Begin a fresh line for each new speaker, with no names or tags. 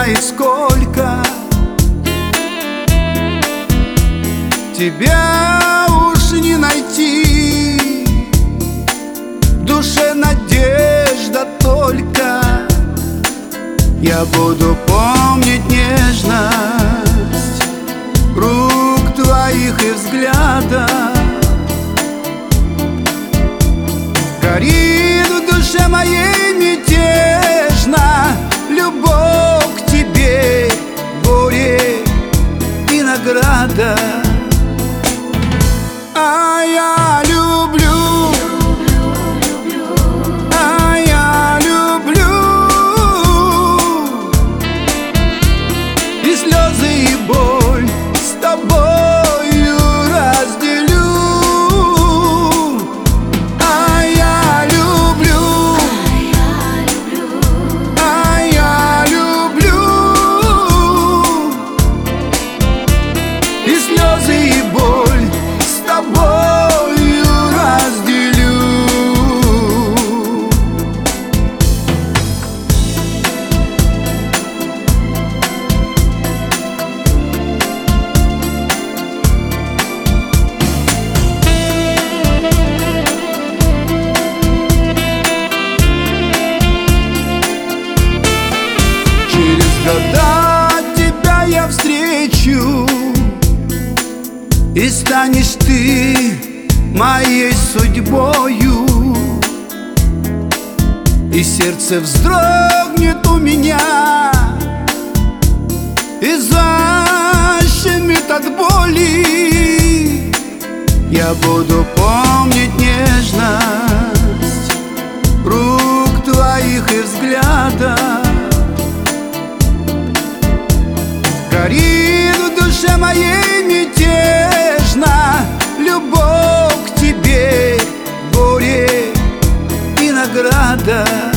знает сколько. Тебя уж не найти, в душе надежда только. Я буду помнить нежность рук твоих и взгляда. Горит в душе моей мятежно любовь к тебе, горе и награда. А я люблю, а я люблю, и слезы, и боль с тобою разделю. А я люблю, а я люблю, и слезы, и боль с тобою разделю. Через года тебя я встречу, и станешь ты моей судьбою, и сердце вздрогнет у меня, и защемит от боли. Я буду помнить нежность рук твоих и взгляда. Горит в душе моей мятежно любовь к тебе, горе и награда.